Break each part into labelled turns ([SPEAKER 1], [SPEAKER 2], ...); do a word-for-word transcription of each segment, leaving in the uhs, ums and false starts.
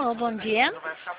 [SPEAKER 1] Alô, bom dia.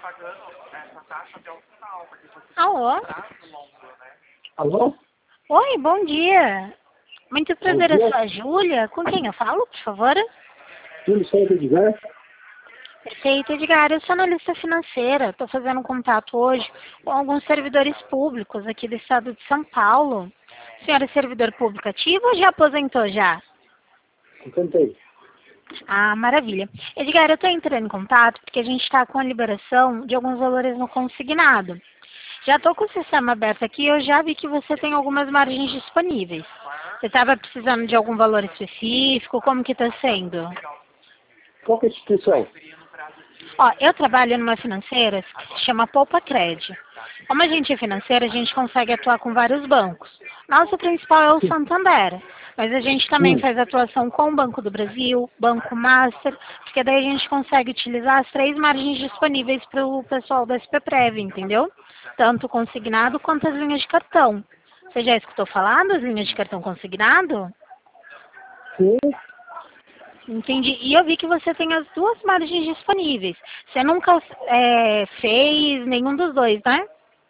[SPEAKER 1] Alô?
[SPEAKER 2] Alô?
[SPEAKER 1] Oi, bom dia. Muito prazer,
[SPEAKER 2] Bom
[SPEAKER 1] eu
[SPEAKER 2] dia.
[SPEAKER 1] sou a Júlia. Com quem eu falo, por favor?
[SPEAKER 2] Tudo certo, Edgar?
[SPEAKER 1] Perfeito, Edgar. Eu sou analista financeira. Estou fazendo um contato hoje com alguns servidores públicos aqui do estado de São Paulo. A senhora é servidor público ativo ou já aposentou já?
[SPEAKER 2] Tentei.
[SPEAKER 1] Ah, maravilha. Edgar, eu estou entrando em contato porque a gente está com a liberação de alguns valores no consignado. Já estou com o sistema aberto aqui e eu já vi que você tem algumas margens disponíveis. Você estava precisando de algum valor específico? Como que está sendo?
[SPEAKER 2] Qual que é a instituição?
[SPEAKER 1] Ó, eu trabalho numa financeira que se chama Poupa Cred. Como a gente é financeira, a gente consegue atuar com vários bancos. Nosso principal é o Santander, mas a gente também
[SPEAKER 2] Hum.
[SPEAKER 1] faz atuação com o Banco do Brasil, Banco Master, porque daí a gente consegue utilizar as três margens disponíveis para o pessoal da S P Prev, entendeu? Tanto consignado quanto as linhas de cartão. Você já escutou falar das linhas de cartão consignado?
[SPEAKER 2] Sim.
[SPEAKER 1] Entendi. E eu vi que você tem as duas margens disponíveis. Você nunca é, fez nenhum dos dois, né?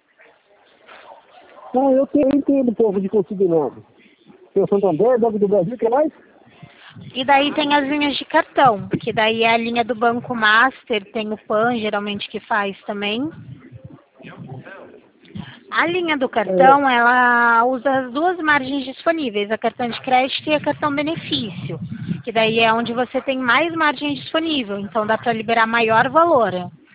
[SPEAKER 2] Não, eu tenho, eu entendo um pouco de consignado. Tem o Santander, Banco do Brasil, o que mais?
[SPEAKER 1] E daí tem as linhas de cartão, que daí é a linha do Banco Master, tem o Pan, geralmente, que faz também. A linha do cartão,
[SPEAKER 2] É,
[SPEAKER 1] ela usa as duas margens disponíveis, a cartão de crédito e a cartão benefício, que daí é onde você tem mais margem disponível, então dá para liberar maior valor.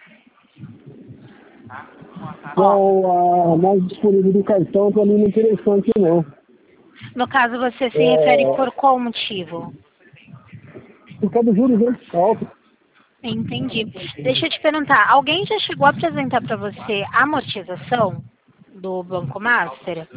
[SPEAKER 1] Ó,
[SPEAKER 2] não, a mais disponível do cartão para mim não é interessante, não.
[SPEAKER 1] no caso, você se refere
[SPEAKER 2] É,
[SPEAKER 1] por qual motivo?
[SPEAKER 2] por causa dos juros, né? Alto.
[SPEAKER 1] Entendi. Deixa eu te perguntar, alguém já chegou a apresentar para você a amortização do Banco Master?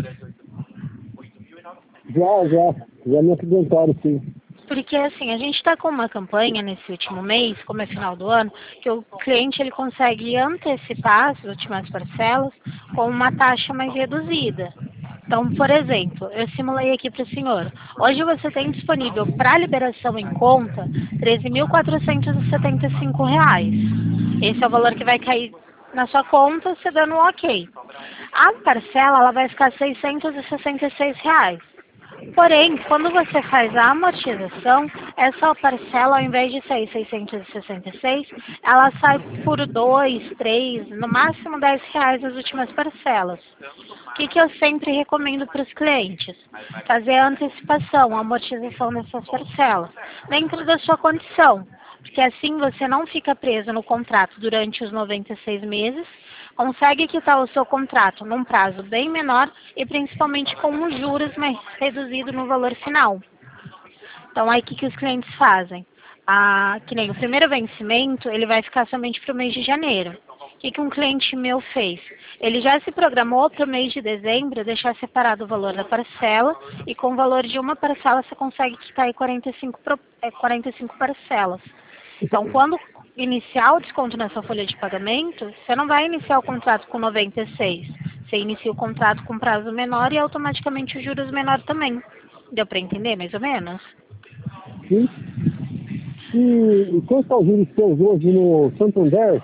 [SPEAKER 2] Já, já. Já me apresentaram, sim.
[SPEAKER 1] Porque assim, a gente está com uma campanha nesse último mês, como é final do ano, que o cliente ele consegue antecipar as últimas parcelas com uma taxa mais reduzida. Então, por exemplo, eu simulei aqui para o senhor. Hoje você tem disponível para liberação em conta treze mil quatrocentos e setenta e cinco reais. Esse é o valor que vai cair na sua conta, você dando um ok. A parcela ela vai ficar seiscentos e sessenta e seis reais. Porém, quando você faz a amortização, essa parcela, ao invés de sair seiscentos e sessenta e seis, ela sai por dois, três, no máximo dez reais as últimas parcelas. O que, que eu sempre recomendo para os clientes? Fazer a antecipação, a amortização dessas parcelas, dentro da sua condição. Porque assim você não fica preso no contrato durante os noventa e seis meses, consegue quitar o seu contrato num prazo bem menor e principalmente com os juros mais reduzido no valor final. Então aí o que, que os clientes fazem? Ah, que nem o primeiro vencimento, ele vai ficar somente para o mês de janeiro. O que, que um cliente meu fez? Ele já se programou para o mês de dezembro deixar separado o valor da parcela e com o valor de uma parcela você consegue quitar aí quarenta e cinco, pro- é, quarenta e cinco parcelas. Então, quando iniciar o desconto na sua folha de pagamento, você não vai iniciar o contrato com noventa e seis. Você inicia o contrato com prazo menor e automaticamente os juros menor também. Deu para entender, mais ou menos?
[SPEAKER 2] Sim. E, e quanto aos juros seus hoje no Santander,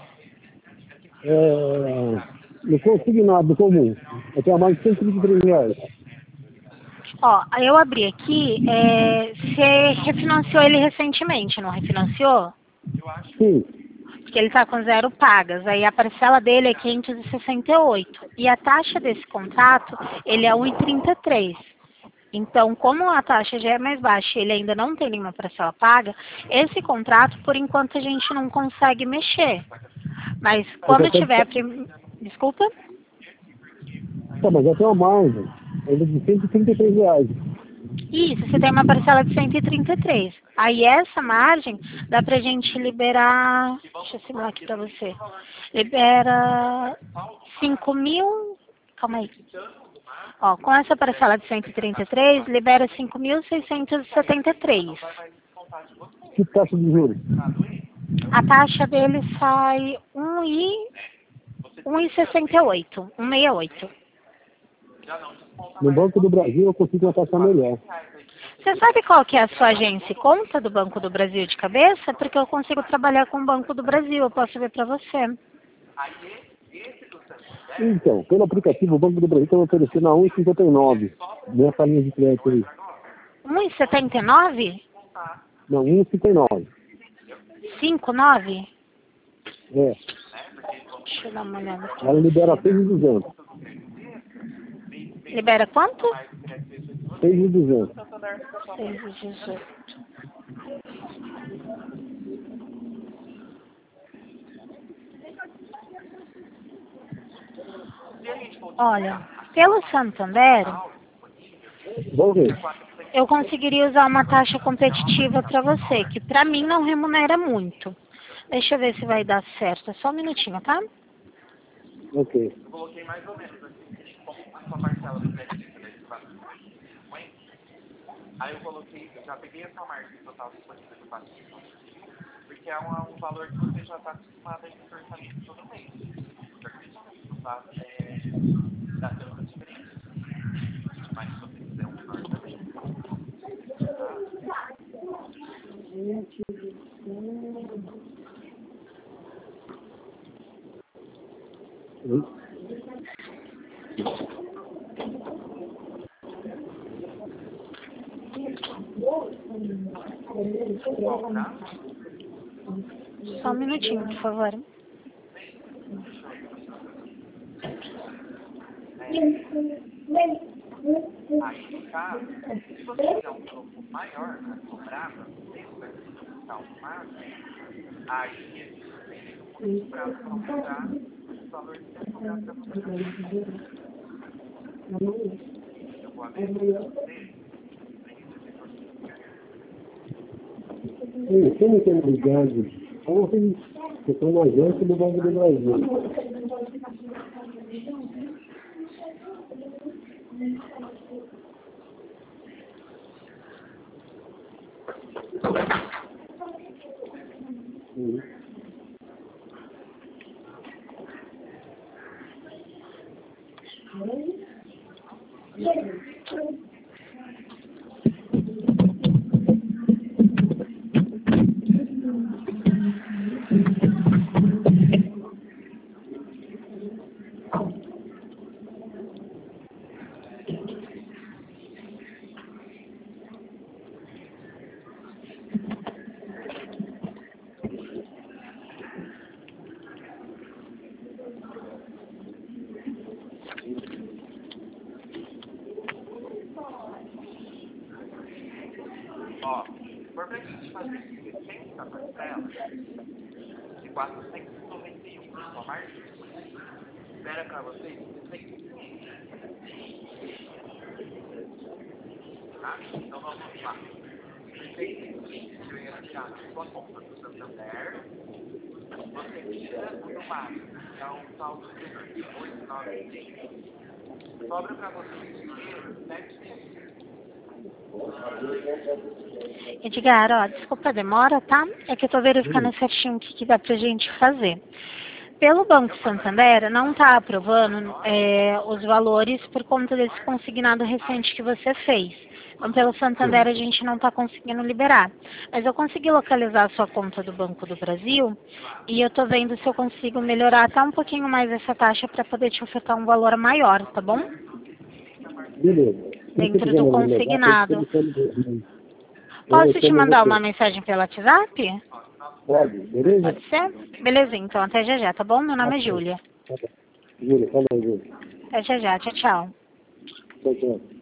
[SPEAKER 2] é, no consignado comum, eu tenho mais de cento e trinta e três reais.
[SPEAKER 1] Ó, eu abri aqui, é, você refinanciou ele recentemente, não refinanciou?
[SPEAKER 2] Sim.
[SPEAKER 1] Porque ele está com zero pagas. Aí a parcela dele é quinhentos e sessenta e oito. E a taxa desse contrato, ele é um vírgula trinta e três. Então, como a taxa já é mais baixa e ele ainda não tem nenhuma parcela paga, esse contrato, por enquanto, a gente não consegue mexer. Mas
[SPEAKER 2] Eu já
[SPEAKER 1] quando
[SPEAKER 2] tenho,
[SPEAKER 1] tiver a prim... Desculpa?
[SPEAKER 2] tá, mas já tem uma margem, ainda de cento e trinta e três reais.
[SPEAKER 1] Isso, você tem uma parcela de cento e trinta e três. Aí essa margem dá pra gente liberar... Deixa eu simular aqui pra você. Libera cinco mil... Calma aí. Ó, com essa parcela de cento e trinta e três, libera cinco mil seiscentos e setenta e três.
[SPEAKER 2] Que taxa de juros?
[SPEAKER 1] A taxa dele sai um vírgula sessenta e oito, um vírgula sessenta e oito.
[SPEAKER 2] No Banco do Brasil eu consigo uma taxa melhor.
[SPEAKER 1] Você sabe qual que é a sua agência e conta do Banco do Brasil de cabeça? Porque eu consigo trabalhar com o Banco do Brasil, eu posso ver para você.
[SPEAKER 2] Então, pelo aplicativo, o Banco do Brasil está oferecendo a um vírgula cinquenta e nove nessa linha de crédito aí.
[SPEAKER 1] um vírgula setenta e nove?
[SPEAKER 2] Não, um vírgula cinquenta e nove.
[SPEAKER 1] cinquenta e nove?
[SPEAKER 2] É.
[SPEAKER 1] Deixa eu dar uma olhada aqui.
[SPEAKER 2] Ela libera seis mil e duzentos.
[SPEAKER 1] Libera quanto?
[SPEAKER 2] seis mil e duzentos.
[SPEAKER 1] seis e dezoito. Olha, pelo Santander,
[SPEAKER 2] Vamos ver.
[SPEAKER 1] eu conseguiria usar uma taxa competitiva para você, que para mim não remunera muito. Deixa eu ver se vai dar certo. É só um minutinho, tá?
[SPEAKER 2] Ok.
[SPEAKER 3] Eu coloquei mais ou menos assim, como a sua parcela do crédito de quatrocentos e cinquenta. Aí eu coloquei, eu já peguei essa margem total disponível do quatrocentos e cinquenta, porque é um, um valor que você já está acostumado a ir no orçamento todo mês. Eu acredito que não vai é, dar tanta diferença. Mas se você quiser um menor também.
[SPEAKER 1] Só um minutinho, por favor.
[SPEAKER 3] Aí, no caso, se você tiver um grupo maior, cobrava, mesmo vai ser um saldo máximo, aí existe um pouquinho de prazo para cobrar o valor que você cobrar para você. Eu vou abrir o dele.
[SPEAKER 2] Sim, você não tem ligado. Ontem, eu estou na agência do Banco do Brasil. Uhum.
[SPEAKER 3] Ó, por pra gente fazer sessenta parcelas de quatrocentos e noventa e um, sua margem, espera pra vocês sessenta e cinco. Tá? Então vamos lá. sessenta e cinco eu ia tirar na sua conta do Santander. Você tira o do máximo, que é um saldo de oito mil novecentos e noventa e cinco. Sobra pra vocês dinheiro sete mil.
[SPEAKER 1] Edgar, ó, desculpa a demora, tá? É que eu tô verificando certinho o que, que dá pra gente fazer. Pelo Banco Santander, não está aprovando é, os valores por conta desse consignado recente que você fez. Então, pelo Santander, a gente não está conseguindo liberar. Mas eu consegui localizar a sua conta do Banco do Brasil e eu tô vendo se eu consigo melhorar até um pouquinho mais essa taxa para poder te ofertar um valor maior, tá bom?
[SPEAKER 2] Beleza.
[SPEAKER 1] Dentro do consignado. Posso te mandar uma mensagem pelo WhatsApp?
[SPEAKER 2] Pode, beleza?
[SPEAKER 1] Pode ser? Belezinha, então até já já, tá bom? Meu nome é Júlia.
[SPEAKER 2] Júlia, falou, Júlia.
[SPEAKER 1] Até já já, tchau, tchau.
[SPEAKER 2] Tchau, tchau.